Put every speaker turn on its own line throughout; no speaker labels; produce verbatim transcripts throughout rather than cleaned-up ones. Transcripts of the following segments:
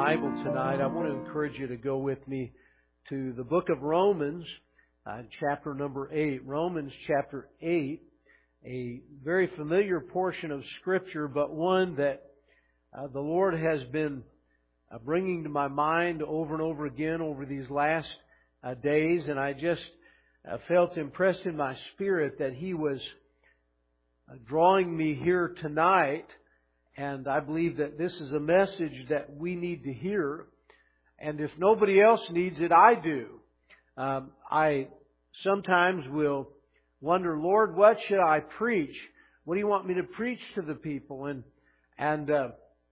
Bible tonight, I want to encourage you to go with me to the book of Romans, uh, chapter number eight. Romans chapter eight, a very familiar portion of Scripture, but one that uh, the Lord has been uh, bringing to my mind over and over again over these last uh, days, and I just uh, felt impressed in my spirit that He was uh, drawing me here tonight. And I believe that this is a message that we need to hear. And if nobody else needs it, I do. Um, I sometimes will wonder, Lord, what should I preach? What do you want me to preach to the people? And and uh,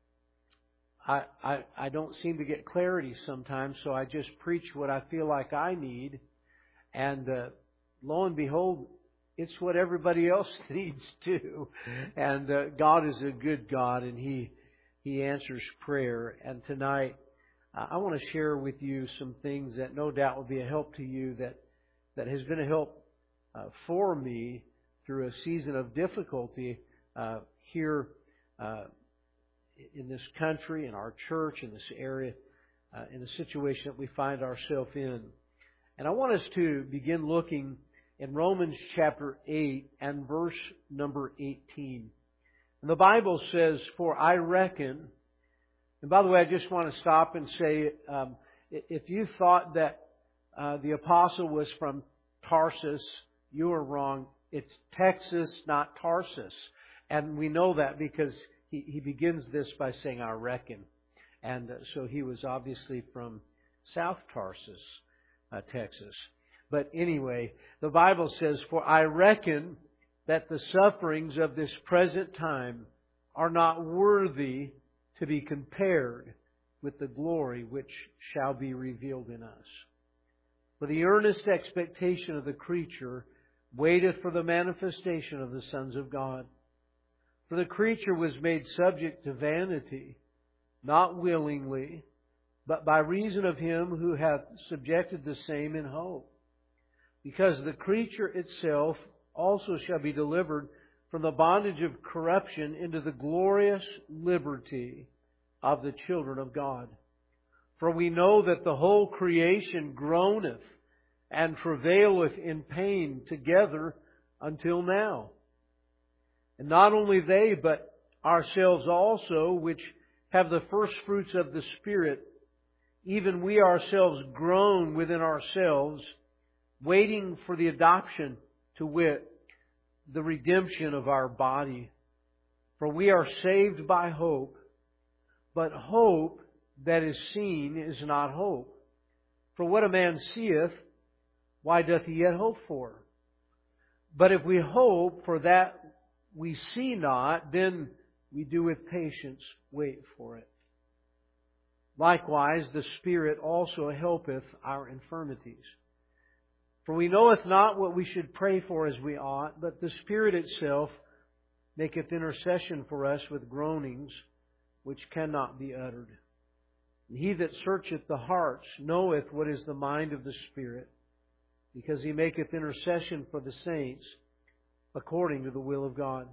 I, I I don't seem to get clarity sometimes, so I just preach what I feel like I need. And uh, lo and behold, it's what everybody else needs too. And uh, God is a good God, and He He answers prayer. And tonight, uh, I want to share with you some things that no doubt will be a help to you, that, that has been a help uh, for me through a season of difficulty uh, here uh, in this country, in our church, in this area, uh, in the situation that we find ourselves in. And I want us to begin looking in Romans chapter eight and verse number eighteen. And the Bible says, "For I reckon," and by the way, I just want to stop and say, um, if you thought that uh, the apostle was from Tarsus, you are wrong. It's Texas, not Tarsus. And we know that because he, he begins this by saying, "I reckon." And uh, so he was obviously from South Tarsus, uh, Texas. But anyway, the Bible says, "For I reckon that the sufferings of this present time are not worthy to be compared with the glory which shall be revealed in us. For the earnest expectation of the creature waiteth for the manifestation of the sons of God. For the creature was made subject to vanity, not willingly, but by reason of Him who hath subjected the same in hope. Because the creature itself also shall be delivered from the bondage of corruption into the glorious liberty of the children of God. For we know that the whole creation groaneth and travaileth in pain together until now. And not only they, but ourselves also, which have the first fruits of the Spirit, even we ourselves groan within ourselves, waiting for the adoption, to wit, the redemption of our body. For we are saved by hope, but hope that is seen is not hope. For what a man seeth, why doth he yet hope for? But if we hope for that we see not, then we do with patience wait for it. Likewise, the Spirit also helpeth our infirmities. For we knoweth not what we should pray for as we ought, but the Spirit itself maketh intercession for us with groanings which cannot be uttered. And He that searcheth the hearts knoweth what is the mind of the Spirit, because He maketh intercession for the saints according to the will of God.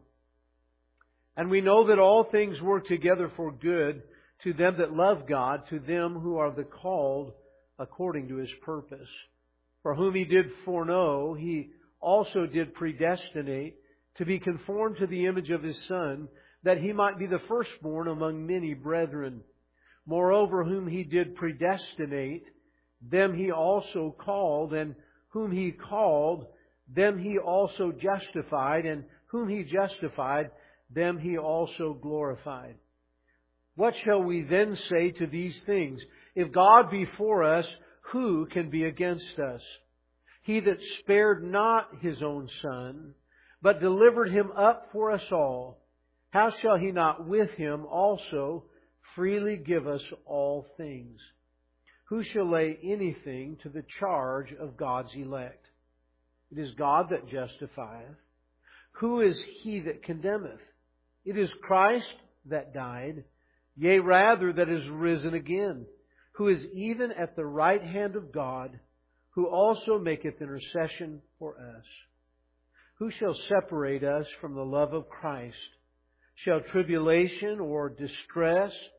And we know that all things work together for good to them that love God, to them who are the called according to His purpose. For whom He did foreknow, He also did predestinate to be conformed to the image of His Son, that He might be the firstborn among many brethren. Moreover, whom He did predestinate, them He also called, and whom He called, them He also justified, and whom He justified, them He also glorified. What shall we then say to these things? If God be for us, who can be against us? He that spared not His own Son, but delivered Him up for us all, how shall He not with Him also freely give us all things? Who shall lay anything to the charge of God's elect? It is God that justifieth. Who is he that condemneth? It is Christ that died, yea, rather that is risen again, who is even at the right hand of God, who also maketh intercession for us. Who shall separate us from the love of Christ? Shall tribulation or distress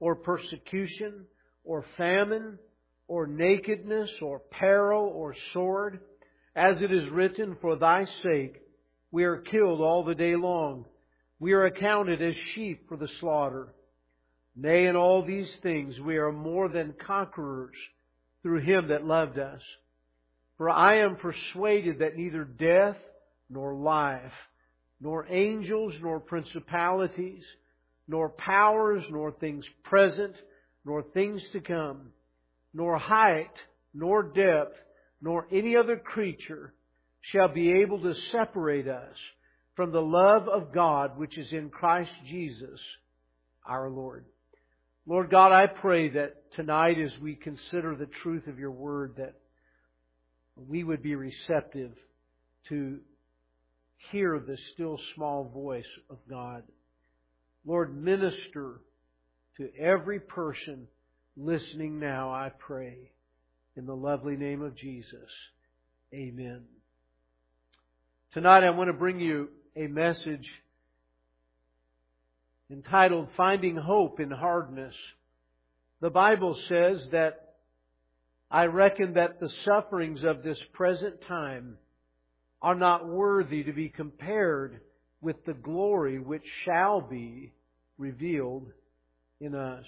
or persecution, or famine, or nakedness, or peril, or sword. As it is written, for Thy sake we are killed all the day long. We are accounted as sheep for the slaughter. Nay, in all these things we are more than conquerors through Him that loved us. For I am persuaded that neither death, nor life, nor angels, nor principalities, nor powers, nor things present, nor things to come, nor height, nor depth, nor any other creature shall be able to separate us from the love of God which is in Christ Jesus our Lord. Lord God, I pray that tonight as we consider the truth of Your Word, that we would be receptive to hear the still small voice of God. Lord, minister to every person listening now, I pray. In the lovely name of Jesus. Amen. Tonight I want to bring you a message entitled Finding Hope in Hardness. The Bible says that I reckon that the sufferings of this present time are not worthy to be compared with the glory which shall be revealed in us.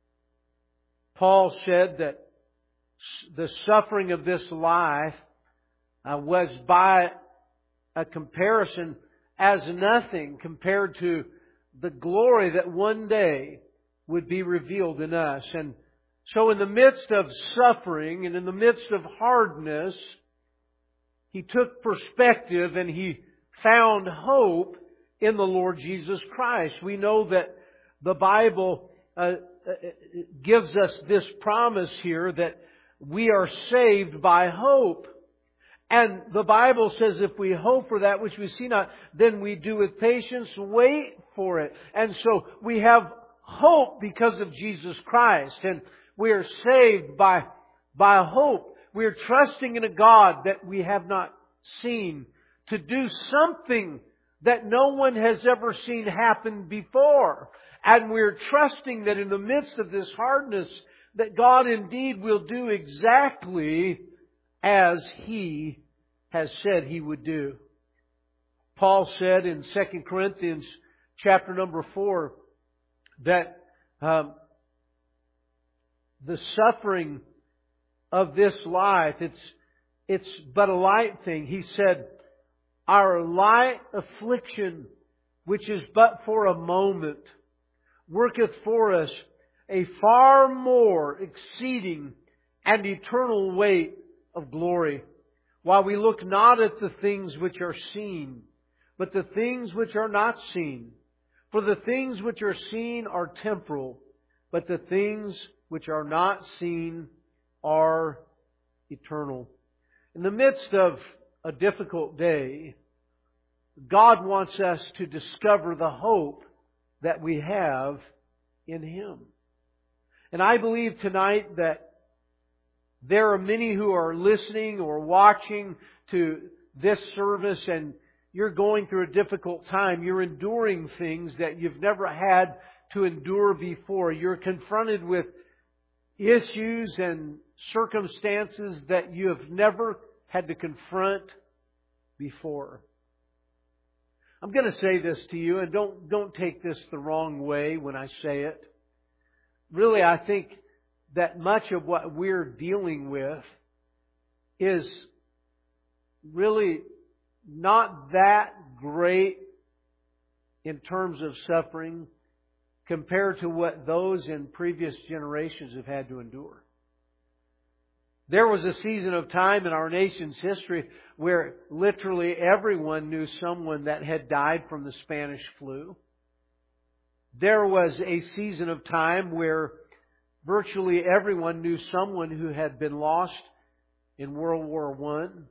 Paul said that the suffering of this life uh, was by a comparison as nothing compared to the glory that one day would be revealed in us. And so in the midst of suffering and in the midst of hardness, he took perspective and he found hope in the Lord Jesus Christ. We know that the Bible uh, gives us this promise here that we are saved by hope. And the Bible says if we hope for that which we see not, then we do with patience wait for it. And so we have hope because of Jesus Christ. And we are saved by, by hope. We are trusting in a God that we have not seen to do something that no one has ever seen happen before. And we're trusting that in the midst of this hardness, that God indeed will do exactly as He has said He would do. Paul said in Second Corinthians chapter number four that um, the suffering of this life, it's it's but a light thing. He said, our light affliction, which is but for a moment, worketh for us a far more exceeding and eternal weight of glory, while we look not at the things which are seen, but the things which are not seen. For the things which are seen are temporal, but the things which are not seen are eternal. In the midst of a difficult day, God wants us to discover the hope that we have in Him. And I believe tonight that there are many who are listening or watching to this service and you're going through a difficult time. You're enduring things that you've never had to endure before. You're confronted with issues and circumstances that you have never had to confront before. I'm going to say this to you, and don't don't take this the wrong way when I say it. Really, I think that much of what we're dealing with is really not that great in terms of suffering compared to what those in previous generations have had to endure. There was a season of time in our nation's history where literally everyone knew someone that had died from the Spanish flu. There was a season of time where virtually everyone knew someone who had been lost in World War One.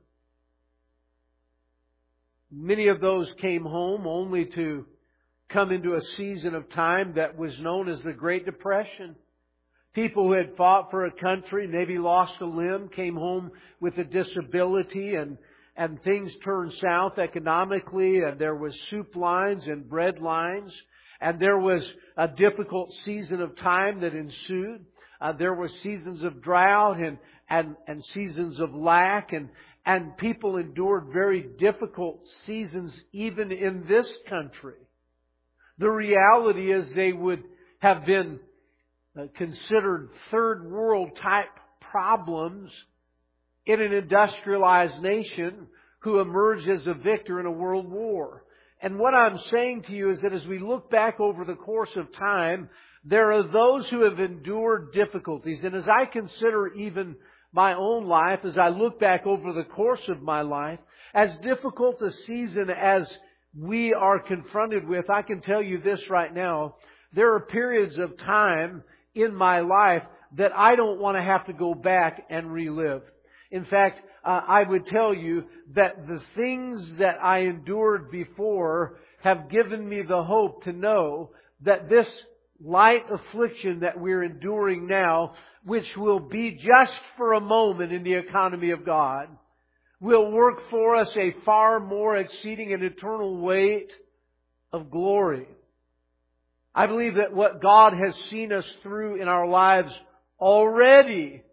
Many of those came home only to come into a season of time that was known as the Great Depression. People who had fought for a country, maybe lost a limb, came home with a disability, and, and things turned south economically, and there was soup lines and bread lines. and there was a difficult season of time that ensued. Uh, there were seasons of drought and, and, and seasons of lack, and, and people endured very difficult seasons even in this country. The reality is they would have been uh, considered third world type problems in an industrialized nation who emerged as a victor in a world war. And what I'm saying to you is that as we look back over the course of time, there are those who have endured difficulties. And as I consider even my own life, as I look back over the course of my life, as difficult a season as we are confronted with, I can tell you this right now, there are periods of time in my life that I don't want to have to go back and relive. In fact, uh, I would tell you that the things that I endured before have given me the hope to know that this light affliction that we're enduring now, which will be just for a moment in the economy of God, will work for us a far more exceeding and eternal weight of glory. I believe that what God has seen us through in our lives already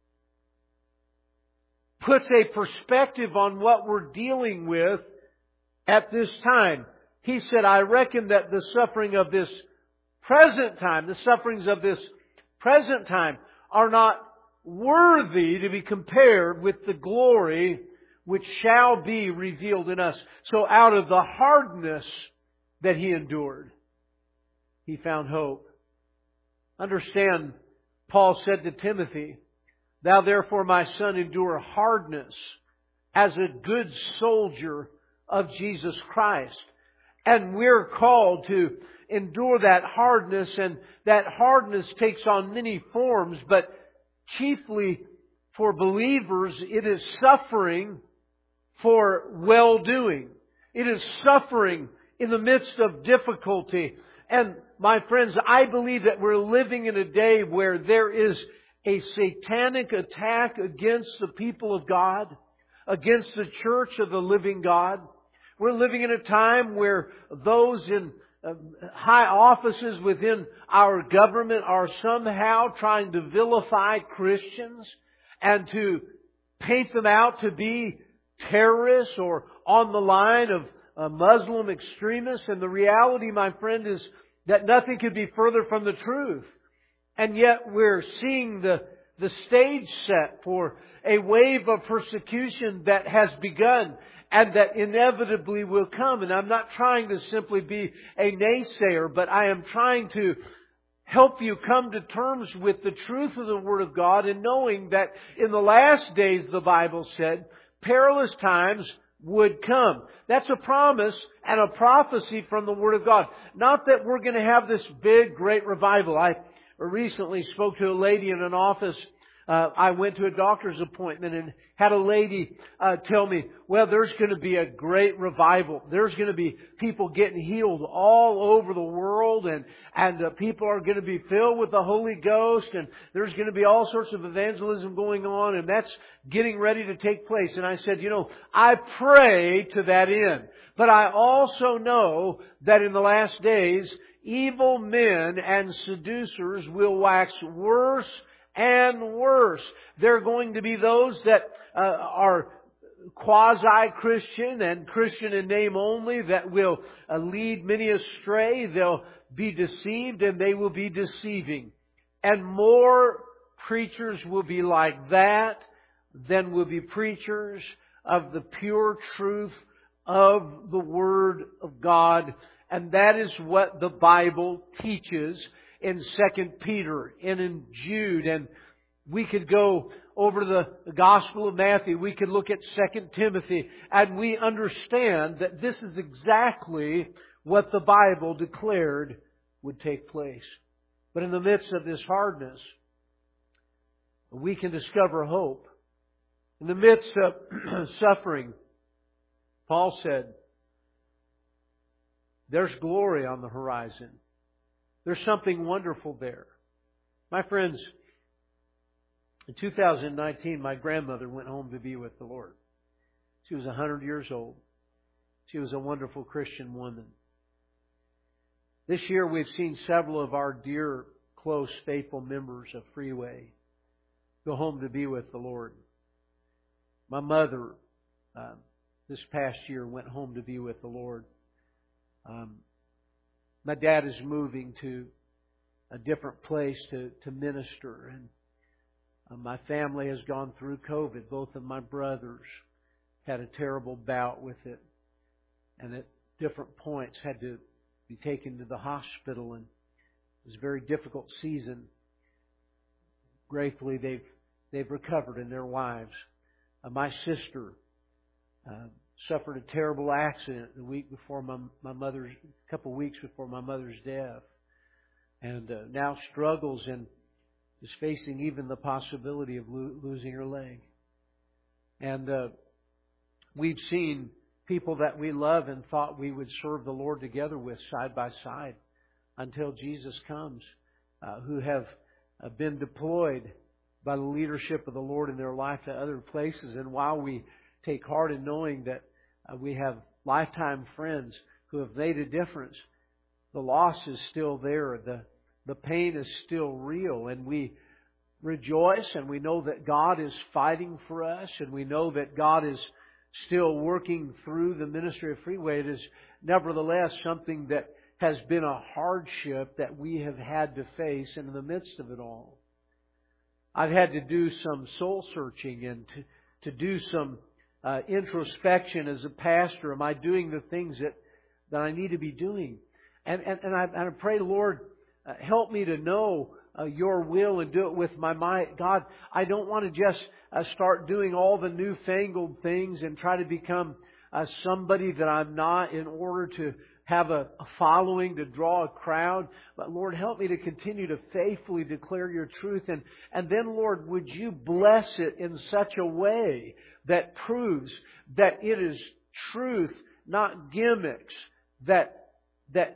puts a perspective on what we're dealing with at this time. He said, I reckon that the suffering of this present time, the sufferings of this present time are not worthy to be compared with the glory which shall be revealed in us. So out of the hardness that He endured, He found hope. Understand, Paul said to Timothy, Thou therefore, my son, endure hardness as a good soldier of Jesus Christ. And we're called to endure that hardness, and that hardness takes on many forms, but chiefly for believers, it is suffering for well-doing. It is suffering in the midst of difficulty. And my friends, I believe that we're living in a day where there is a satanic attack against the people of God, against the church of the living God. We're living in a time where those in uh, high offices within our government are somehow trying to vilify Christians and to paint them out to be terrorists or on the line of uh, Muslim extremists. And the reality, my friend, is that nothing could be further from the truth. And yet we're seeing the, the stage set for a wave of persecution that has begun and that inevitably will come. And I'm not trying to simply be a naysayer, but I am trying to help you come to terms with the truth of the Word of God, and knowing that in the last days, the Bible said, perilous times would come. That's a promise and a prophecy from the Word of God. Not that we're going to have this big, great revival. I recently spoke to a lady in an office. Uh, I went to a doctor's appointment and had a lady uh, tell me, well, there's going to be a great revival. There's going to be people getting healed all over the world, and, and uh, people are going to be filled with the Holy Ghost, and there's going to be all sorts of evangelism going on, and that's getting ready to take place. And I said, you know, I pray to that end. But I also know that in the last days, evil men and seducers will wax worse and worse. There are going to be those that uh, are quasi-Christian and Christian in name only that will uh, lead many astray. They'll be deceived and they will be deceiving. And more preachers will be like that than will be preachers of the pure truth of the Word of God. And that is what the Bible teaches in Second Peter and in Jude. And we could go over to the Gospel of Matthew. We could look at Second Timothy. And we understand that this is exactly what the Bible declared would take place. But in the midst of this hardness, we can discover hope. In the midst of suffering, Paul said, there's glory on the horizon. There's something wonderful there. My friends, in two thousand nineteen, my grandmother went home to be with the Lord. She was one hundred years old. She was a wonderful Christian woman. This year we've seen several of our dear, close, faithful members of Freeway go home to be with the Lord. My mother, uh, this past year, went home to be with the Lord. Um, my dad is moving to a different place to, to minister, and uh, my family has gone through COVID. Both of my brothers had a terrible bout with it, and at different points had to be taken to the hospital, and it was a very difficult season. Gratefully, they've they've recovered in their lives. Uh, my sister uh, suffered a terrible accident the week before my my mother's, a couple of weeks before my mother's death, and uh, now struggles and is facing even the possibility of lo- losing her leg. And uh, we've seen people that we love and thought we would serve the Lord together with side by side until Jesus comes, uh, who have uh, been deployed by the leadership of the Lord in their life to other places. And while we take heart in knowing that uh, we have lifetime friends who have made a difference, the loss is still there. The, the pain is still real. And we rejoice, and we know that God is fighting for us, and we know that God is still working through the ministry of Freeway. It is nevertheless something that has been a hardship that we have had to face in the midst of it all. I've had to do some soul searching and to, to do some uh, introspection as a pastor. Am I doing the things that, that I need to be doing? And, and, and, I, and I pray, Lord, uh, help me to know Uh, Your will and do it with my mind. God, I don't want to just uh, start doing all the newfangled things and try to become uh, somebody that I'm not in order to have a, a following, to draw a crowd. But Lord, help me to continue to faithfully declare Your truth. And, and then, Lord, would You bless it in such a way that proves that it is truth, not gimmicks, that, that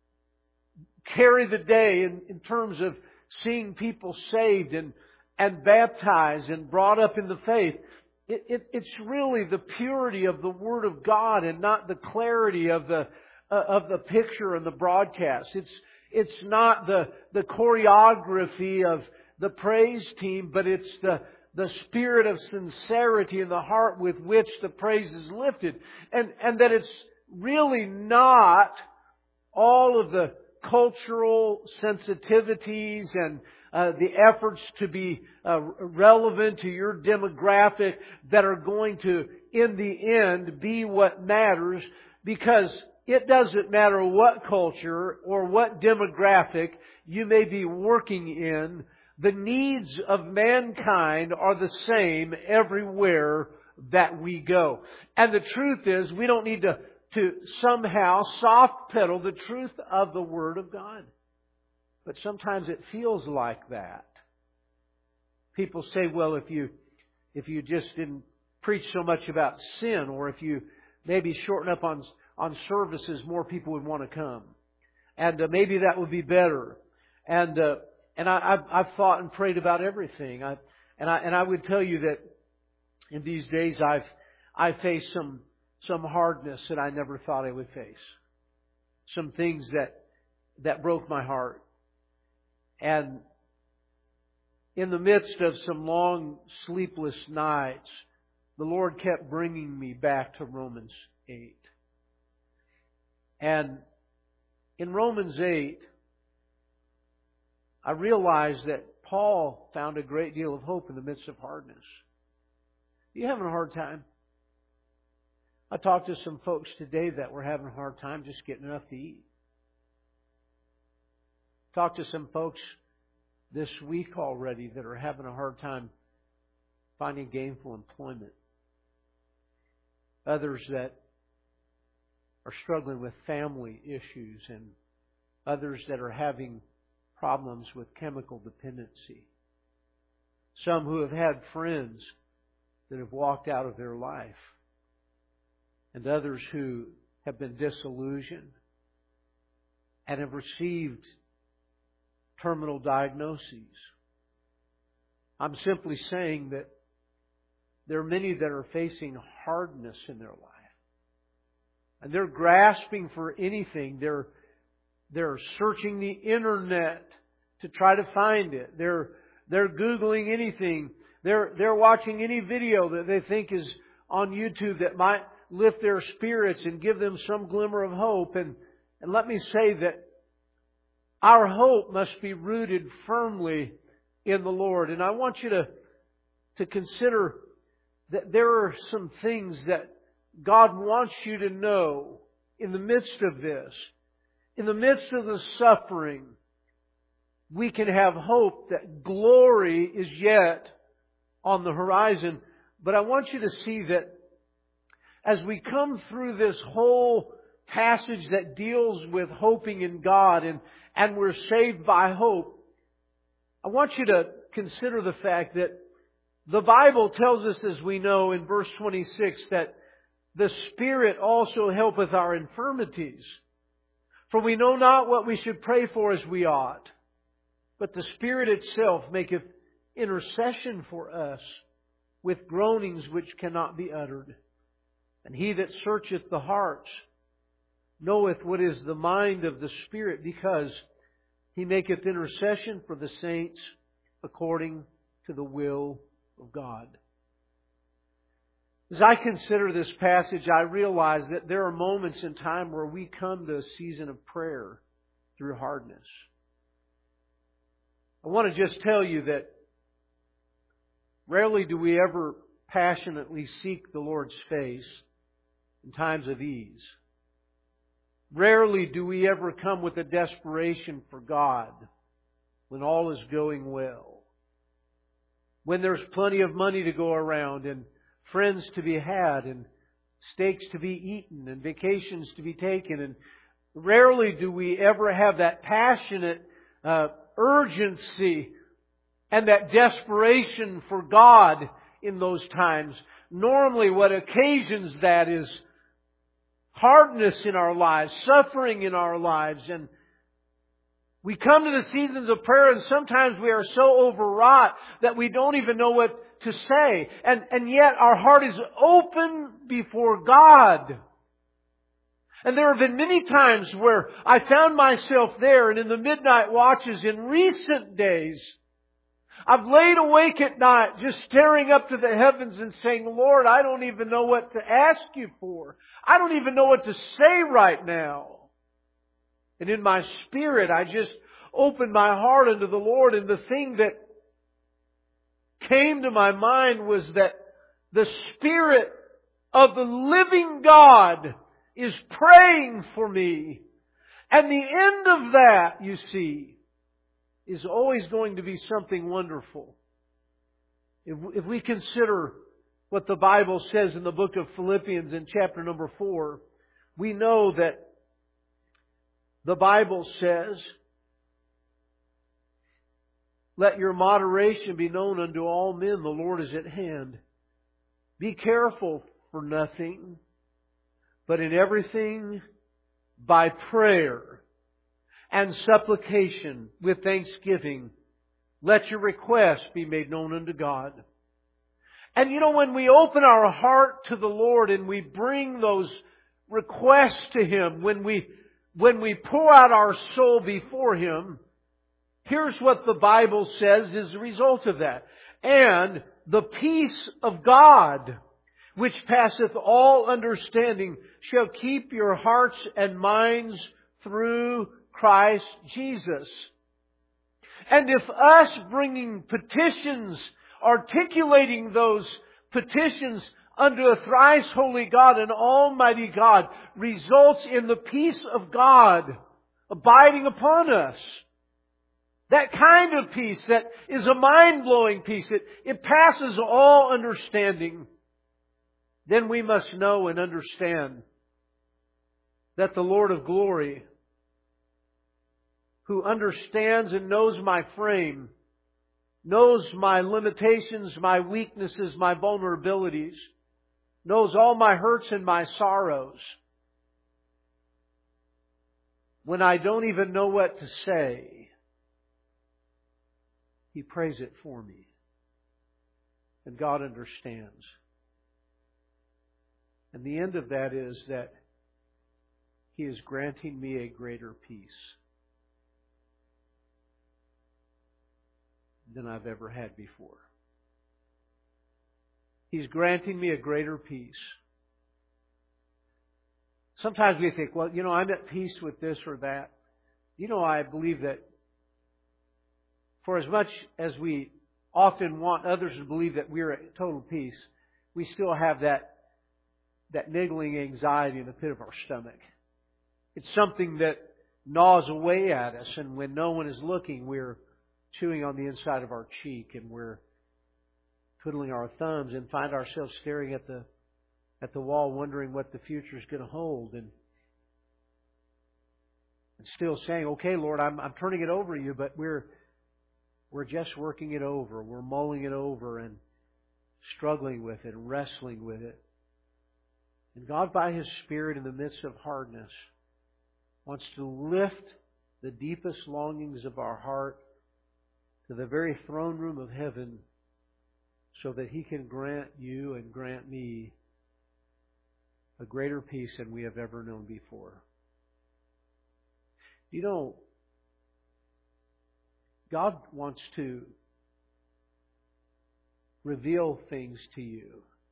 carry the day in, in terms of seeing people saved and, and baptized and brought up in the faith. It, it, it's really the purity of the Word of God and not the clarity of the uh, of the picture and the broadcast. It's it's not the the choreography of the praise team, but it's the the spirit of sincerity in the heart with which the praise is lifted, and and that it's really not all of the cultural sensitivities and uh, the efforts to be uh, relevant to your demographic that are going to, in the end, be what matters, because it doesn't matter what culture or what demographic you may be working in. The needs of mankind are the same everywhere that we go. And the truth is, we don't need to to somehow soft pedal the truth of the Word of God. But sometimes it feels like that. People say, well, if you if you just didn't preach so much about sin, or if you maybe shorten up on on services, more people would want to come. And uh, maybe that would be better. And uh, and I, I've, I've thought and prayed about everything. I, and I and I would tell you that in these days I've I faced some Some hardness that I never thought I would face. Some things that that broke my heart. And in the midst of some long sleepless nights, the Lord kept bringing me back to Romans eight. And in Romans eight, I realized that Paul found a great deal of hope in the midst of hardness. Are you having a hard time? I talked to some folks today that were having a hard time just getting enough to eat. Talked to some folks this week already that are having a hard time finding gainful employment. Others that are struggling with family issues, and others that are having problems with chemical dependency. Some who have had friends that have walked out of their life. And others who have been disillusioned and have received terminal diagnoses. I'm simply saying that there are many that are facing hardness in their life. And they're grasping for anything. They're They're searching the internet to try to find it. They're they're Googling anything. They're they're watching any video that they think is on YouTube that might lift their spirits and give them some glimmer of hope. And, and let me say that our hope must be rooted firmly in the Lord. And I want you to, to consider that there are some things that God wants you to know in the midst of this. In the midst of the suffering, we can have hope that glory is yet on the horizon. But I want you to see that as we come through this whole passage that deals with hoping in God and, and we're saved by hope, I want you to consider the fact that the Bible tells us, as we know in verse twenty-six, that the Spirit also helpeth our infirmities. For we know not what we should pray for as we ought, but the Spirit itself maketh intercession for us with groanings which cannot be uttered. And He that searcheth the hearts knoweth what is the mind of the Spirit, because He maketh intercession for the saints according to the will of God. As I consider this passage, I realize that there are moments in time where we come to a season of prayer through hardness. I want to just tell you that rarely do we ever passionately seek the Lord's face in times of ease. Rarely do we ever come with a desperation for God when all is going well. When there's plenty of money to go around and friends to be had and steaks to be eaten and vacations to be taken. And rarely do we ever have that passionate uh, urgency and that desperation for God in those times. Normally what occasions that is hardness in our lives, suffering in our lives. And we come to the seasons of prayer and sometimes we are so overwrought that we don't even know what to say. And, and yet our heart is open before God. And there have been many times where I found myself there, and in the midnight watches in recent days, I've laid awake at night just staring up to the heavens and saying, Lord, I don't even know what to ask You for. I don't even know what to say right now. And in my spirit, I just opened my heart unto the Lord, and the thing that came to my mind was that the Spirit of the living God is praying for me. And the end of that, you see, is always going to be something wonderful. If, if we consider what the Bible says in the book of Philippians in chapter number four, we know that the Bible says, let your moderation be known unto all men. The Lord is at hand. Be careful for nothing, but in everything by prayer and supplication with thanksgiving, let your requests be made known unto God. And you know, when we open our heart to the Lord and we bring those requests to Him, when we, when we pour out our soul before Him, here's what the Bible says is the result of that. And the peace of God, which passeth all understanding, shall keep your hearts and minds through Christ Jesus. And if us bringing petitions, articulating those petitions unto a thrice holy God and almighty God, results in the peace of God abiding upon us, that kind of peace that is a mind-blowing peace, it, it passes all understanding, then we must know and understand that the Lord of glory, who understands and knows my frame, knows my limitations, my weaknesses, my vulnerabilities, knows all my hurts and my sorrows, when I don't even know what to say, He prays it for me. And God understands. And the end of that is that He is granting me a greater peace than I've ever had before. He's granting me a greater peace. Sometimes we think, well, you know, I'm at peace with this or that. You know, I believe that for as much as we often want others to believe that we're at total peace, we still have that, that niggling anxiety in the pit of our stomach. It's something that gnaws away at us, and when no one is looking, we're chewing on the inside of our cheek, and we're twiddling our thumbs and find ourselves staring at the at the wall, wondering what the future is going to hold, and, and still saying, "Okay, Lord, I'm I'm turning it over to you," but we're we're just working it over, we're mulling it over, and struggling with it, and wrestling with it. And God, by His Spirit, in the midst of hardness, wants to lift the deepest longings of our heart to the very throne room of heaven, so that He can grant you and grant me a greater peace than we have ever known before. You know, God wants to reveal things to you.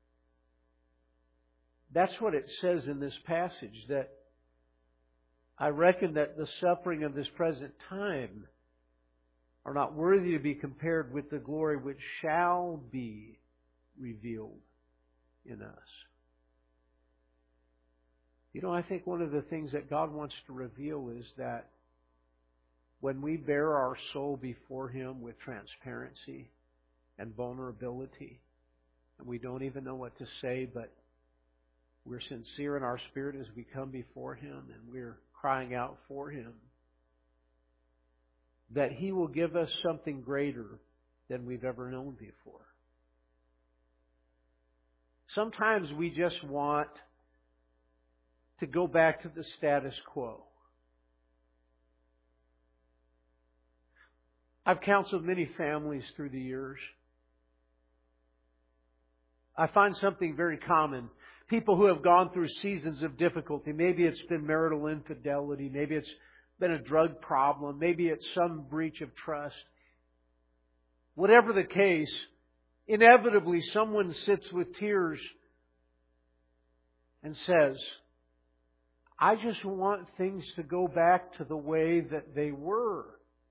That's what it says in this passage, that I reckon that the suffering of this present time are not worthy to be compared with the glory which shall be revealed in us. You know, I think one of the things that God wants to reveal is that when we bear our soul before Him with transparency and vulnerability, and we don't even know what to say, but we're sincere in our spirit as we come before Him and we're crying out for Him, that He will give us something greater than we've ever known before. Sometimes we just want to go back to the status quo. I've counseled many families through the years. I find something very common. People who have gone through seasons of difficulty, maybe it's been marital infidelity, maybe it's been a drug problem, maybe it's some breach of trust. Whatever the case, inevitably someone sits with tears and says, I just want things to go back to the way that they were.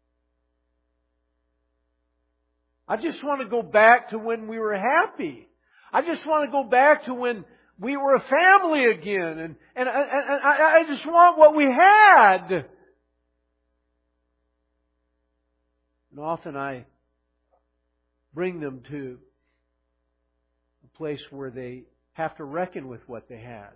I just want to go back to when we were happy. I just want to go back to when we were a family again. And, and, and, and I, I just want what we had. And often I bring them to a place where they have to reckon with what they had.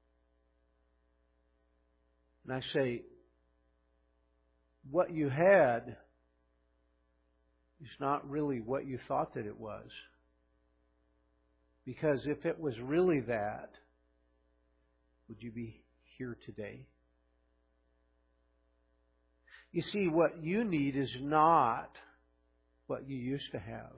And I say, what you had is not really what you thought that it was. Because if it was really that, would you be here today? You see, what you need is not what you used to have.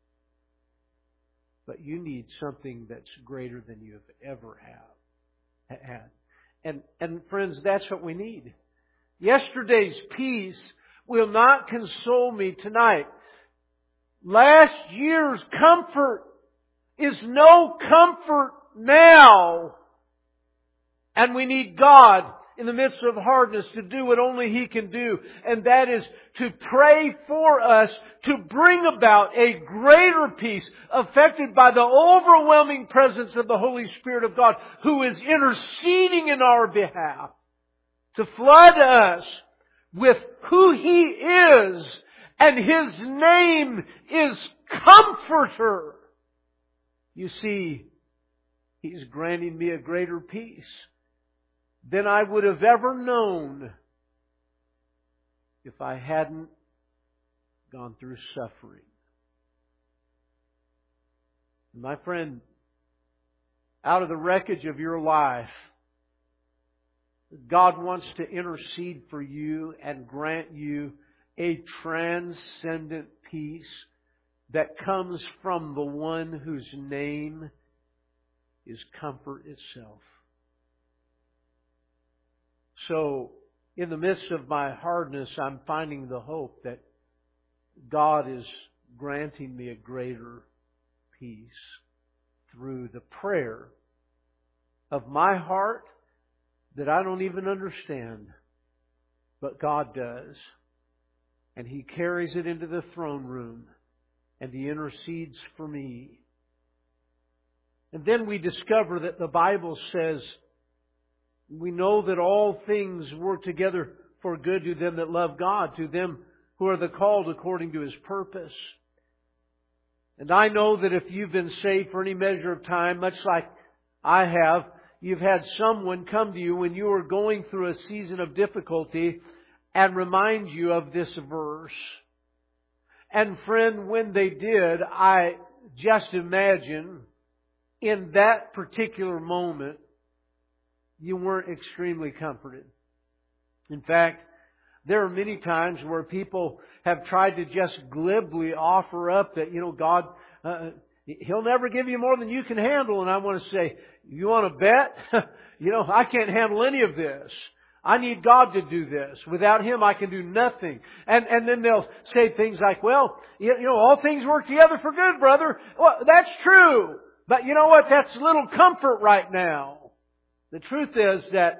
But you need something that's greater than you have ever have had. And, and friends, that's what we need. Yesterday's peace will not console me tonight. Last year's comfort is no comfort now. And we need God in the midst of hardness to do what only He can do. And that is to pray for us to bring about a greater peace affected by the overwhelming presence of the Holy Spirit of God, who is interceding in our behalf to flood us with who He is. And His name is Comforter. You see, He's granting me a greater peace than I would have ever known if I hadn't gone through suffering. My friend, out of the wreckage of your life, God wants to intercede for you and grant you a transcendent peace that comes from the one whose name is comfort itself. So, in the midst of my hardness, I'm finding the hope that God is granting me a greater peace through the prayer of my heart that I don't even understand, but God does. And He carries it into the throne room, and He intercedes for me. And then we discover that the Bible says, we know that all things work together for good to them that love God, to them who are the called according to His purpose. And I know that if you've been saved for any measure of time, much like I have, you've had someone come to you when you were going through a season of difficulty and remind you of this verse. And friend, when they did, I just imagine in that particular moment, you weren't extremely comforted. In fact, there are many times where people have tried to just glibly offer up that, you know, God, uh, He'll never give you more than you can handle. And I want to say, you want to bet? You know, I can't handle any of this. I need God to do this. Without Him, I can do nothing. And and then they'll say things like, well, you, you know, all things work together for good, brother. Well, that's true. But you know what? That's little comfort right now. The truth is that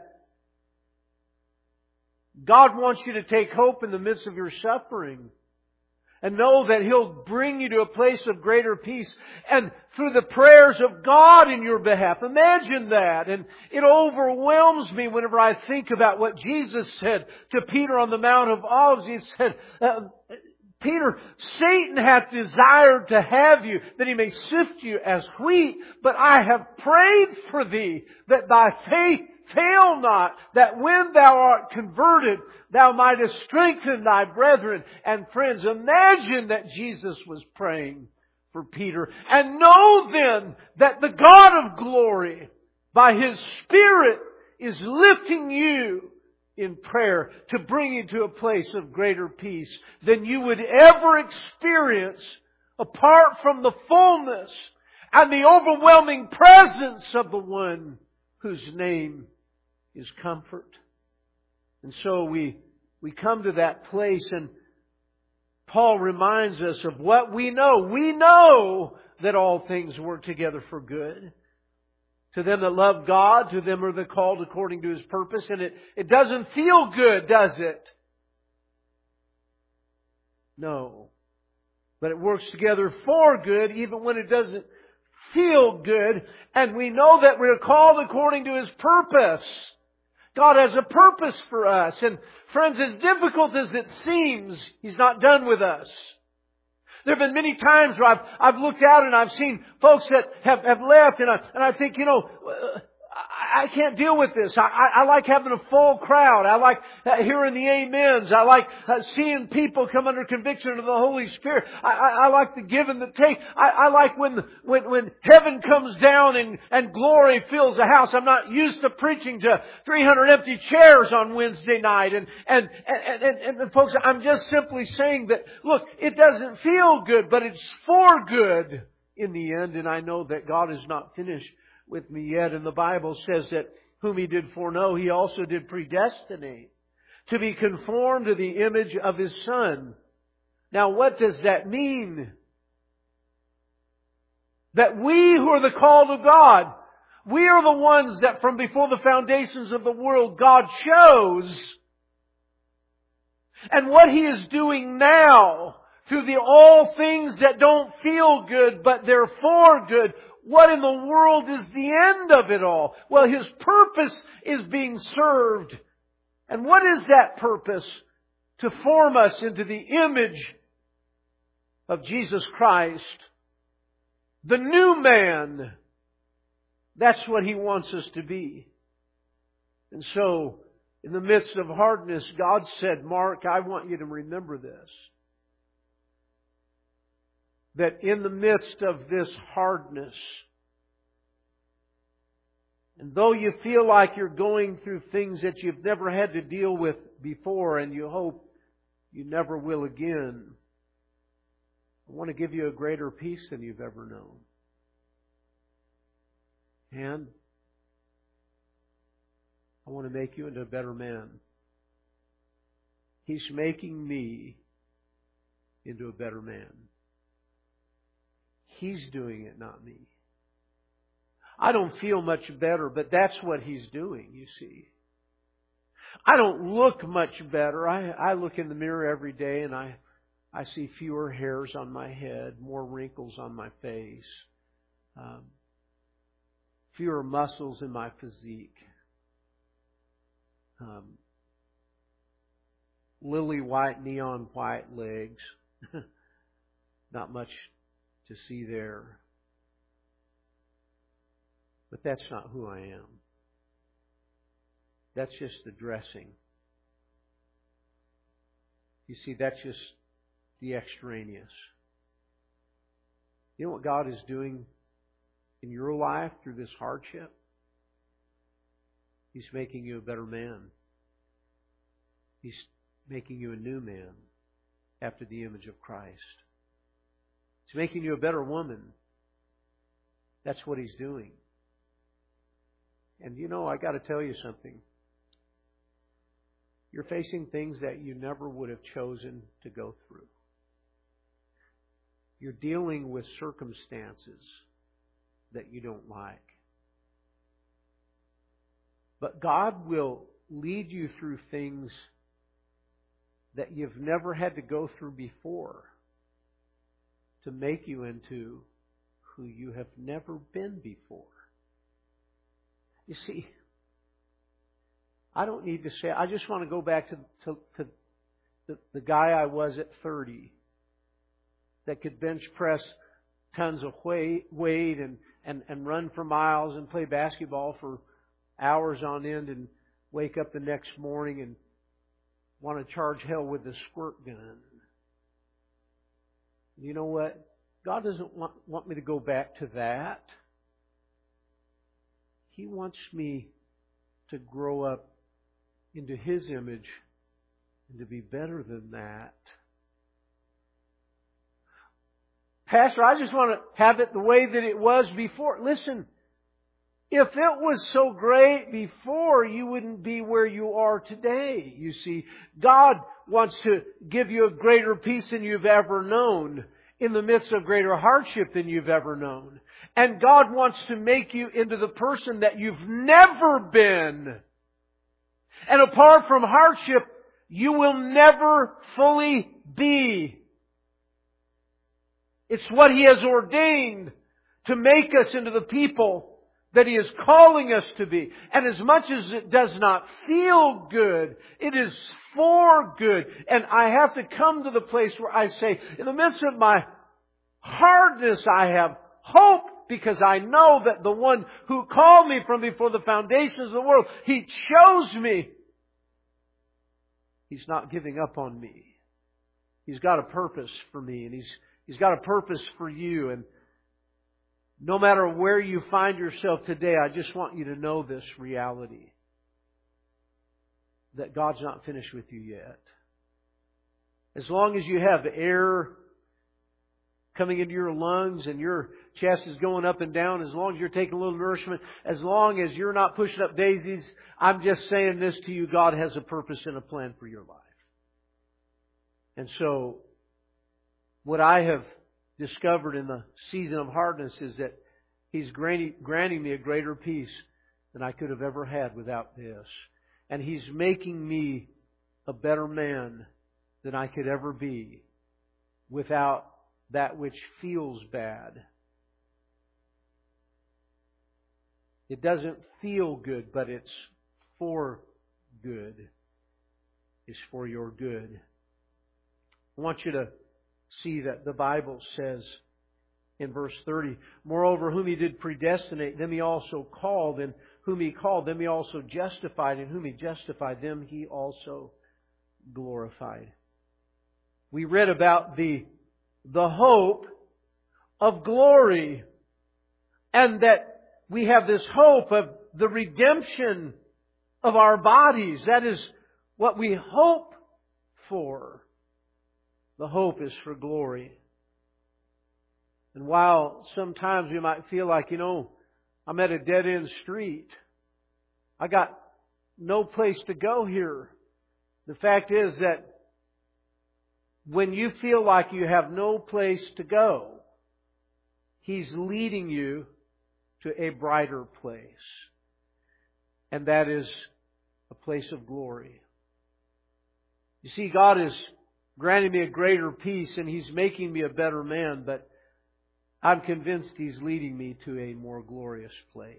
God wants you to take hope in the midst of your suffering. And know that He'll bring you to a place of greater peace. And through the prayers of God in your behalf. Imagine that. And it overwhelms me whenever I think about what Jesus said to Peter on the Mount of Olives. He said, uh, Peter, Satan hath desired to have you, that he may sift you as wheat. But I have prayed for thee, that thy faith fail not, that when thou art converted, thou mightest strengthen thy brethren. And friends, imagine that Jesus was praying for Peter. And know then that the God of glory, by His Spirit, is lifting you in prayer to bring you to a place of greater peace than you would ever experience apart from the fullness and the overwhelming presence of the one whose name is comfort. And so we we come to that place, and Paul reminds us of what we know. We know that all things work together for good. To them that love God, to them are the called according to His purpose. And it, it doesn't feel good, does it? No. But it works together for good, even when it doesn't feel good. And we know that we're called according to His purpose. God has a purpose for us. And friends, as difficult as it seems, He's not done with us. There have been many times where I've, I've looked out and I've seen folks that have, have left, and I, and I think, you know, uh, I, I can't deal with this. I, I, I like having a full crowd. I like uh, hearing the amens. I like uh, seeing people come under conviction of the Holy Spirit. I, I, I like the give and the take. I, I like when, when, when heaven comes down and, and glory fills the house. I'm not used to preaching to three hundred empty chairs on Wednesday night. And, and, and, and, and folks, I'm just simply saying that, look, it doesn't feel good, but it's for good in the end. And I know that God is not finished with me yet. And the Bible says that whom He did foreknow, He also did predestinate to be conformed to the image of His Son. Now, what does that mean? That we who are the called of God, we are the ones that from before the foundations of the world God chose. And what He is doing now through the all things that don't feel good, but they're for good. What in the world is the end of it all? Well, His purpose is being served. And what is that purpose? To form us into the image of Jesus Christ. The new man. That's what He wants us to be. And so, in the midst of hardness, God said, Mark, I want you to remember this. That in the midst of this hardness, and though you feel like you're going through things that you've never had to deal with before and you hope you never will again, I want to give you a greater peace than you've ever known. And I want to make you into a better man. He's making me into a better man. He's doing it, not me. I don't feel much better, but that's what He's doing, you see. I don't look much better. I, I look in the mirror every day and I, I see fewer hairs on my head, more wrinkles on my face, um, fewer muscles in my physique, um, lily white, neon white legs. Not much to see there. But that's not who I am. That's just the dressing. You see, that's just the extraneous. You know what God is doing in your life through this hardship? He's making you a better man. He's making you a new man after the image of Christ. He's making you a better woman. That's what He's doing. And you know, I got to tell you something. You're facing things that you never would have chosen to go through. You're dealing with circumstances that you don't like. But God will lead you through things that you've never had to go through before to make you into who you have never been before. You see, I don't need to say, I just want to go back to, to, to the, the guy I was at thirty that could bench press tons of weight, weight and, and, and run for miles and play basketball for hours on end and wake up the next morning and want to charge hell with a squirt gun. You know what? God doesn't want, want me to go back to that. He wants me to grow up into His image and to be better than that. Pastor, I just want to have it the way that it was before. Listen, if it was so great before, you wouldn't be where you are today. You see, God wants to give you a greater peace than you've ever known in the midst of greater hardship than you've ever known. And God wants to make you into the person that you've never been. And apart from hardship, you will never fully be. It's what He has ordained to make us into the people that He is calling us to be. And as much as it does not feel good, it is for good. And I have to come to the place where I say, in the midst of my hardness, I have hope, because I know that the one who called me from before the foundations of the world, He chose me. He's not giving up on me. He's got a purpose for me, and He's He's got a purpose for you. And no matter where you find yourself today, I just want you to know this reality. That God's not finished with you yet. As long as you have air coming into your lungs and your chest is going up and down, as long as you're taking a little nourishment, as long as you're not pushing up daisies, I'm just saying this to you, God has a purpose and a plan for your life. And so, what I have discovered in the season of hardness is that He's granting, granting me a greater peace than I could have ever had without this. And He's making me a better man than I could ever be without that which feels bad. It doesn't feel good, but it's for good. It's for your good. I want you to see that the Bible says in verse thirty, moreover, whom He did predestinate, them He also called, and whom He called, them He also justified, and whom He justified, them He also glorified. We read about the, the hope of glory, and that we have this hope of the redemption of our bodies. That is what we hope for. The hope is for glory. And while sometimes we might feel like, you know, I'm at a dead-end street, I got no place to go here. The fact is that when you feel like you have no place to go, He's leading you to a brighter place. And that is a place of glory. You see, God is granting me a greater peace and He's making me a better man, but I'm convinced He's leading me to a more glorious place.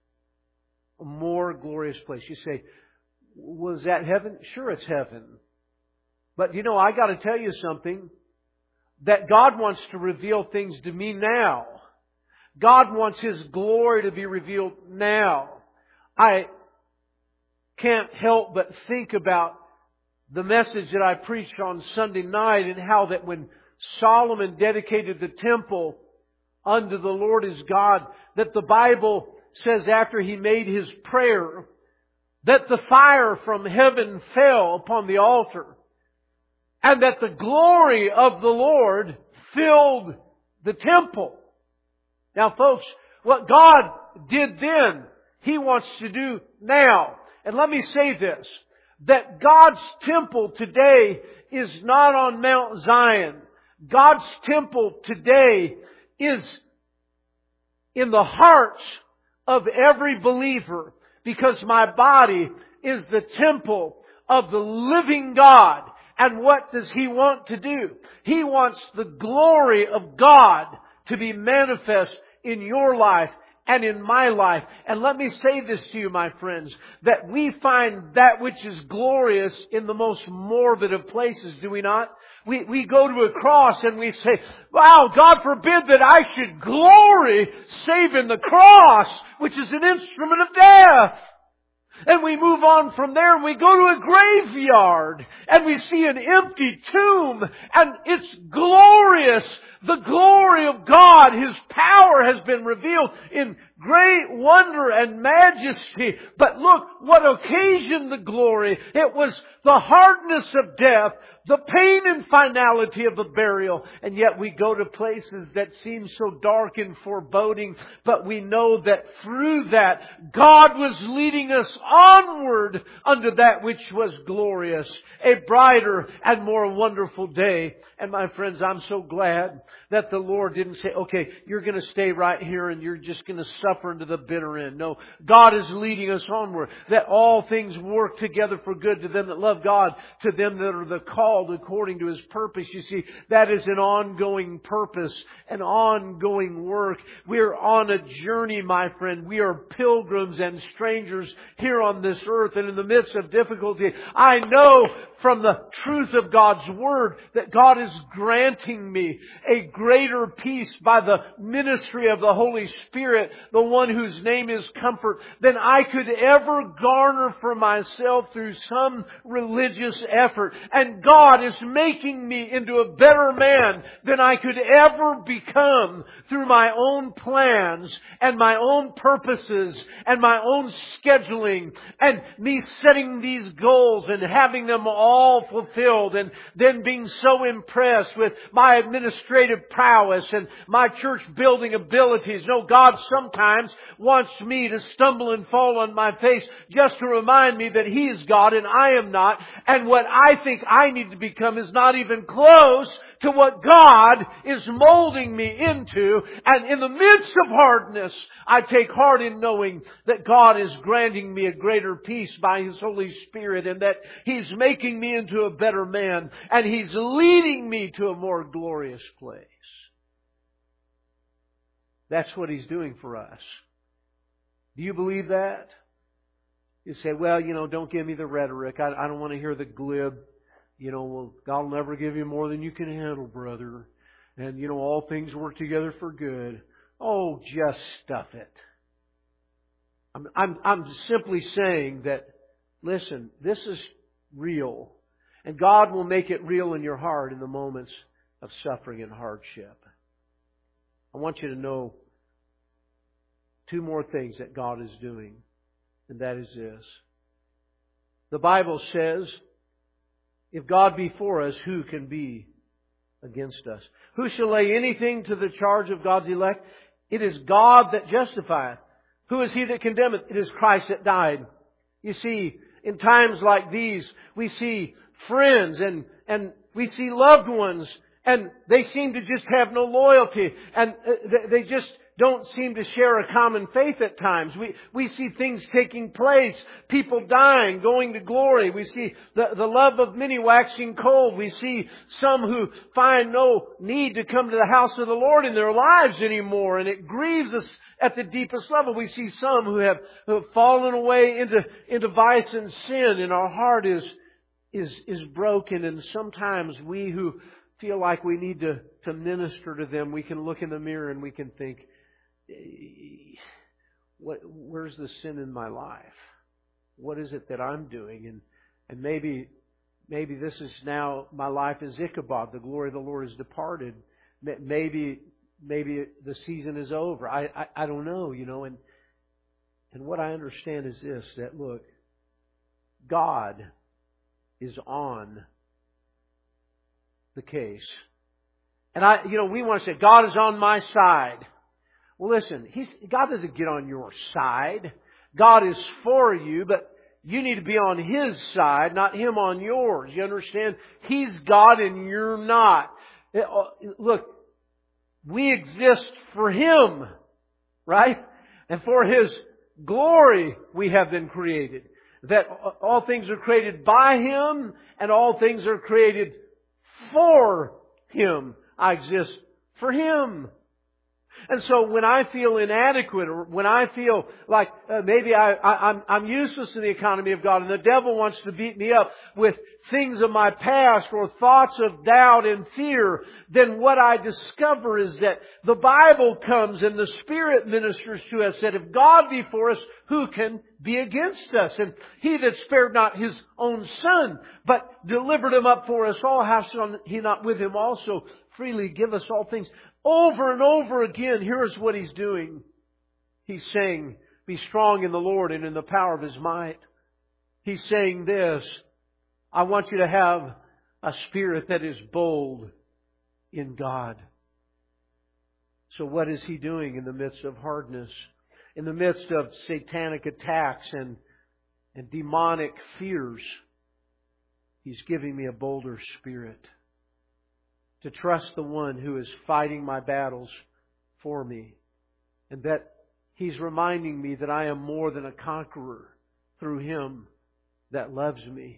A more glorious place. You say, was that heaven? Sure, it's heaven. But you know, I got to tell you something. That God wants to reveal things to me now. God wants His glory to be revealed now. I can't help but think about the message that I preached on Sunday night and how that when Solomon dedicated the temple unto the Lord his God, that the Bible says after he made his prayer, that the fire from heaven fell upon the altar. And that the glory of the Lord filled the temple. Now folks, what God did then, He wants to do now. And let me say this, that God's temple today is not on Mount Zion. God's temple today is in the hearts of every believer, because my body is the temple of the living God. And what does He want to do? He wants the glory of God to be manifest in your life and in my life. And let me say this to you, my friends, that we find that which is glorious in the most morbid of places, do we not? We, we go to a cross and we say, wow, God forbid that I should glory save in the cross, which is an instrument of death. And we move on from there and we go to a graveyard and we see an empty tomb and it's glorious. The glory of God, His power has been revealed in great wonder and majesty. But look, what occasioned the glory? It was the hardness of death, the pain and finality of the burial. And yet we go to places that seem so dark and foreboding, but we know that through that, God was leading us onward unto that which was glorious, a brighter and more wonderful day. And my friends, I'm so glad that the Lord didn't say, okay, you're going to stay right here and you're just going to suffer into the bitter end. No, God is leading us onward. That all things work together for good to them that love God, to them that are the called according to His purpose. You see, that is an ongoing purpose, an ongoing work. We're on a journey, my friend. We are pilgrims and strangers here on this earth, and in the midst of difficulty, I know from the truth of God's Word that God is granting me a greater peace by the ministry of the Holy Spirit, the one whose name is Comfort, than I could ever garner for myself through some religious effort. And God is making me into a better man than I could ever become through my own plans and my own purposes and my own scheduling and me setting these goals and having them all fulfilled and then being so impressed with my administrative prowess and my church building abilities. No, God sometimes wants me to stumble and fall on my face just to remind me that He is God and I am not. And what I think I need to become is not even close to what God is molding me into. And in the midst of hardness, I take heart in knowing that God is granting me a greater peace by His Holy Spirit and that He's making me into a better man and He's leading me to a more glorious place. That's what He's doing for us. Do you believe that? You say, well, you know, don't give me the rhetoric. I, I don't want to hear the glib. You know, well, God will never give you more than you can handle, brother. And, you know, all things work together for good. Oh, just stuff it. I'm, I'm, I'm simply saying that, listen, this is real. And God will make it real in your heart in the moments of suffering and hardship. I want you to know two more things that God is doing. And that is this. The Bible says, if God be for us, who can be against us? Who shall lay anything to the charge of God's elect? It is God that justifieth. Who is He that condemneth? It is Christ that died. You see, in times like these, we see friends and, and we see loved ones, and they seem to just have no loyalty, and they just don't seem to share a common faith at times. We, we see things taking place, people dying, going to glory. We see the, the love of many waxing cold. We see some who find no need to come to the house of the Lord in their lives anymore, and it grieves us at the deepest level. We see some who have, who have fallen away into, into vice and sin, and our heart is, is, is broken. And sometimes we who feel like we need to, to minister to them, we can look in the mirror and we can think, What, where's the sin in my life? What is it that I'm doing? And and maybe maybe this is now, my life is Ichabod. The glory of the Lord is departed. Maybe maybe the season is over. I, I, I don't know, you know. And and what I understand is this, that look, God is on the case. And I, you know, we want to say, God is on my side. Well, listen, he's, God doesn't get on your side. God is for you, but you need to be on His side, not Him on yours. You understand? He's God and you're not. Look, we exist for Him, right? And for His glory we have been created. That all things are created by Him and all things are created for Him. I exist for Him. And so when I feel inadequate, or when I feel like uh, maybe I, I, I'm, I'm useless in the economy of God, and the devil wants to beat me up with things of my past or thoughts of doubt and fear, then what I discover is that the Bible comes and the Spirit ministers to us that if God be for us, who can be against us? And He that spared not His own Son, but delivered Him up for us all, how shall He not with Him also freely give us all things? Over and over again, here's what He's doing. He's saying, be strong in the Lord and in the power of His might. He's saying this, I want you to have a spirit that is bold in God. So what is He doing in the midst of hardness? In the midst of satanic attacks and, and demonic fears? He's giving me a bolder spirit. To trust the One who is fighting my battles for me. And that He's reminding me that I am more than a conqueror through Him that loves me.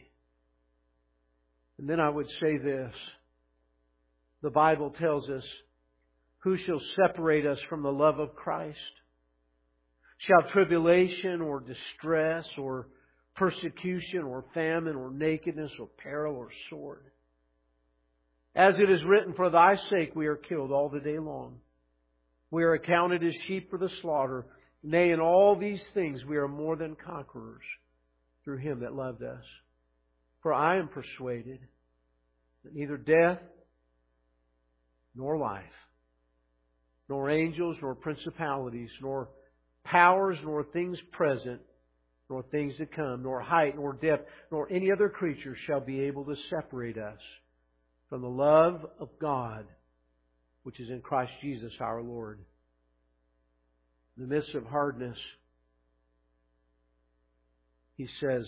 And then I would say this. The Bible tells us, who shall separate us from the love of Christ? Shall tribulation or distress or persecution or famine or nakedness or peril or sword? As it is written, for Thy sake we are killed all the day long. We are accounted as sheep for the slaughter. Nay, in all these things we are more than conquerors through Him that loved us. For I am persuaded that neither death, nor life, nor angels, nor principalities, nor powers, nor things present, nor things to come, nor height, nor depth, nor any other creature shall be able to separate us from the love of God, which is in Christ Jesus our Lord. In the midst of hardness, He says,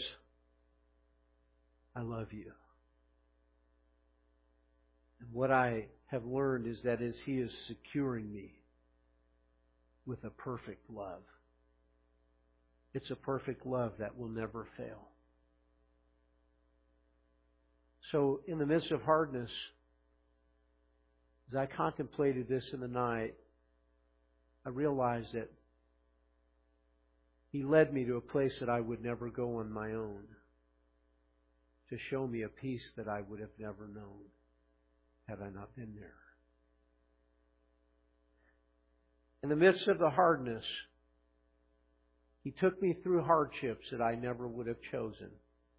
I love you. And what I have learned is that as He is securing me with a perfect love, it's a perfect love that will never fail. So in the midst of hardness, as I contemplated this in the night, I realized that He led me to a place that I would never go on my own, to show me a peace that I would have never known had I not been there. In the midst of the hardness, He took me through hardships that I never would have chosen,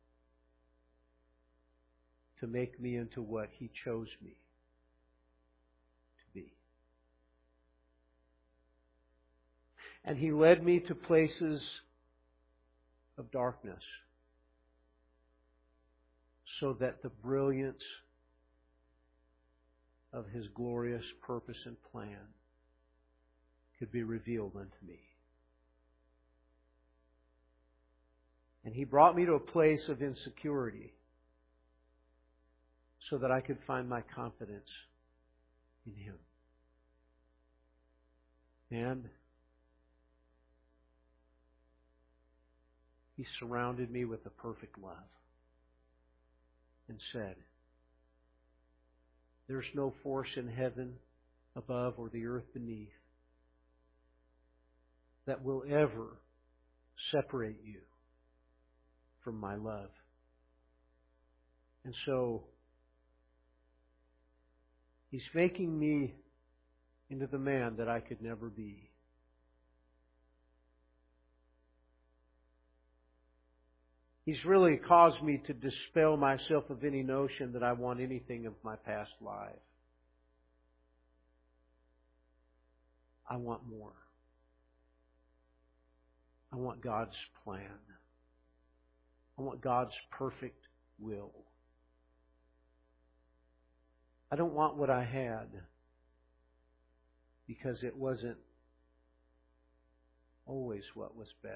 to make me into what He chose me to be. And He led me to places of darkness so that the brilliance of His glorious purpose and plan could be revealed unto me. And He brought me to a place of insecurity so that I could find my confidence in Him. And He surrounded me with a perfect love and said, there's no force in heaven above or the earth beneath that will ever separate you from my love. And so, He's making me into the man that I could never be. He's really caused me to dispel myself of any notion that I want anything of my past life. I want more. I want God's plan. I want God's perfect will. I don't want what I had because it wasn't always what was best.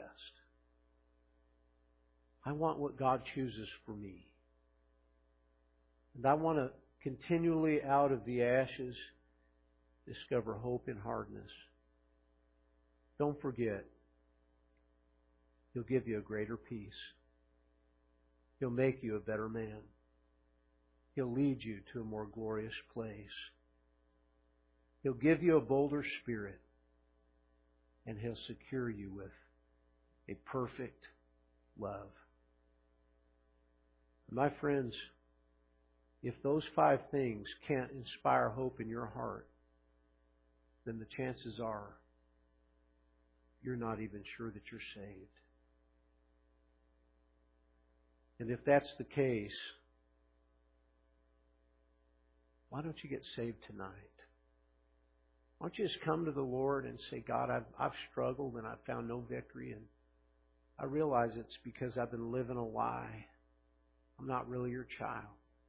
I want what God chooses for me. And I want to continually, out of the ashes, discover hope in hardness. Don't forget, He'll give you a greater peace. He'll make you a better man. He'll lead you to a more glorious place. He'll give you a bolder spirit. And He'll secure you with a perfect love. My friends, if those five things can't inspire hope in your heart, then the chances are you're not even sure that you're saved. And if that's the case, why don't you get saved tonight? Why don't you just come to the Lord and say, God, I've, I've struggled and I've found no victory, and I realize it's because I've been living a lie. I'm not really your child.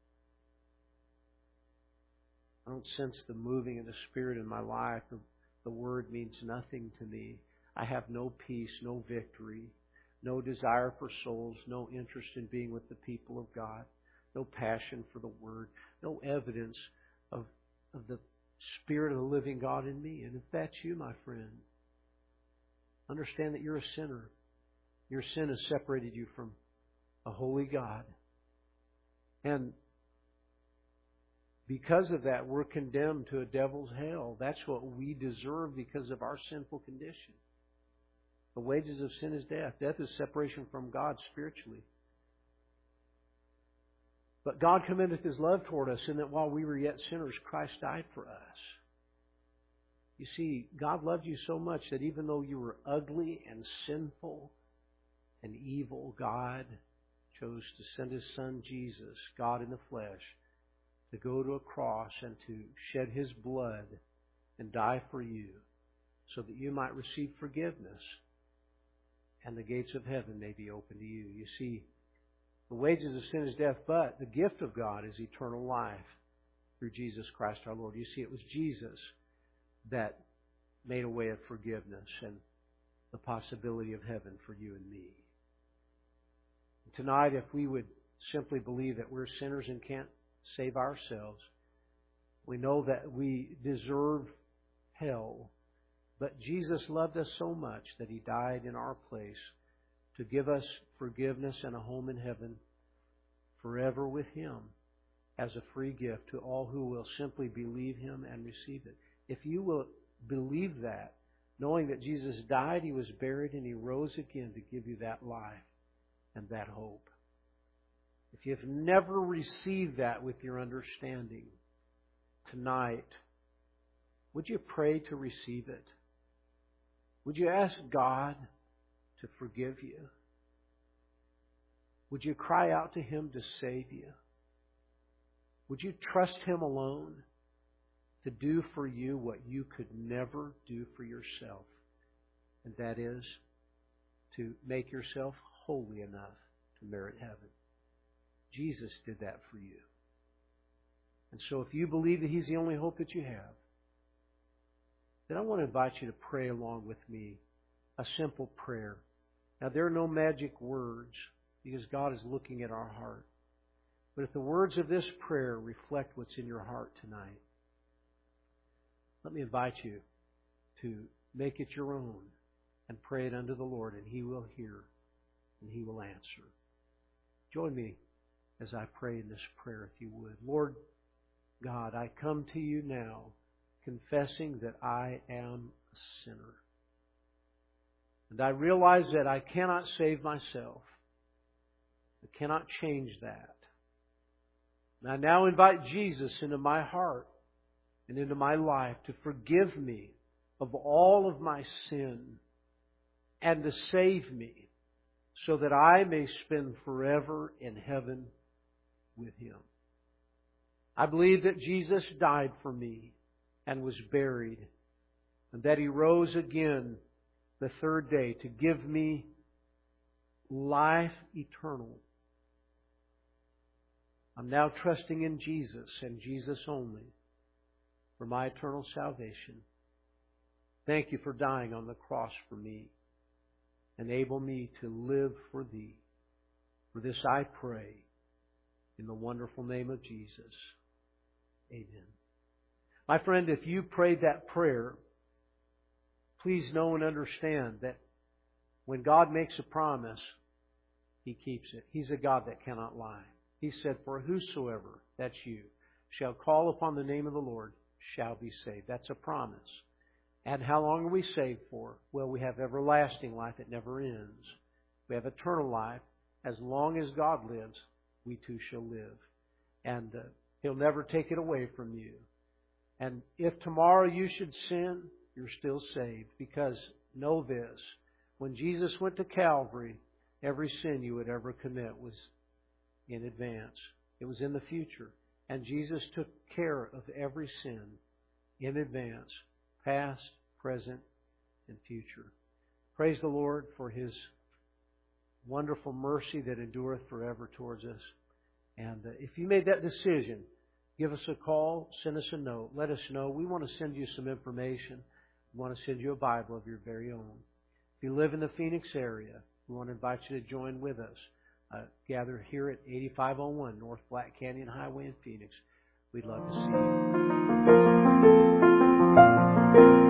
I don't sense the moving of the Spirit in my life. The, the Word means nothing to me. I have no peace, no victory, no desire for souls, no interest in being with the people of God, no passion for the Word, no evidence of, of the Spirit of the living God in me. And if that's you, my friend, understand that you're a sinner. Your sin has separated you from a holy God. And because of that, we're condemned to a devil's hell. That's what we deserve because of our sinful condition. The wages of sin is death. Death is separation from God spiritually. But God commendeth His love toward us in that while we were yet sinners, Christ died for us. You see, God loved you so much that even though you were ugly and sinful and evil, God chose to send His Son Jesus, God in the flesh, to go to a cross and to shed His blood and die for you so that you might receive forgiveness and the gates of heaven may be open to you. You see, the wages of sin is death, but the gift of God is eternal life through Jesus Christ our Lord. You see, it was Jesus that made a way of forgiveness and the possibility of heaven for you and me. Tonight, if we would simply believe that we're sinners and can't save ourselves, we know that we deserve hell, but Jesus loved us so much that He died in our place to give us forgiveness and a home in heaven forever with Him as a free gift to all who will simply believe Him and receive it. If you will believe that, knowing that Jesus died, He was buried, and He rose again to give you that life and that hope. If you've never received that with your understanding, tonight, would you pray to receive it? Would you ask God to forgive you? Would you cry out to Him to save you? Would you trust Him alone to do for you what you could never do for yourself? And that is to make yourself holy enough to merit heaven. Jesus did that for you. And so if you believe that He's the only hope that you have, then I want to invite you to pray along with me a simple prayer. Now, there are no magic words because God is looking at our heart. But if the words of this prayer reflect what's in your heart tonight, let me invite you to make it your own and pray it unto the Lord, and He will hear and He will answer. Join me as I pray in this prayer, if you would. Lord God, I come to you now confessing that I am a sinner. And I realize that I cannot save myself. I cannot change that. And I now invite Jesus into my heart and into my life to forgive me of all of my sin and to save me so that I may spend forever in heaven with Him. I believe that Jesus died for me and was buried, and that He rose again the third day to give me life eternal. I'm now trusting in Jesus and Jesus only for my eternal salvation. Thank You for dying on the cross for me. Enable me to live for Thee. For this I pray in the wonderful name of Jesus. Amen. My friend, if you prayed that prayer, please know and understand that when God makes a promise, He keeps it. He's a God that cannot lie. He said, for whosoever, that's you, shall call upon the name of the Lord shall be saved. That's a promise. And how long are we saved for? Well, we have everlasting life that never ends. We have eternal life. As long as God lives, we too shall live. And uh, He'll never take it away from you. And if tomorrow you should sin, you're still saved. Because know this, when Jesus went to Calvary, every sin you would ever commit was in advance. It was in the future. And Jesus took care of every sin in advance, past, present, and future. Praise the Lord for His wonderful mercy that endureth forever towards us. And uh, if you made that decision, give us a call, send us a note, let us know. We want to send you some information. We want to send you a Bible of your very own. If you live in the Phoenix area, we want to invite you to join with us. Uh, gather here at eighty-five oh one North Black Canyon Highway in Phoenix. We'd love to see you.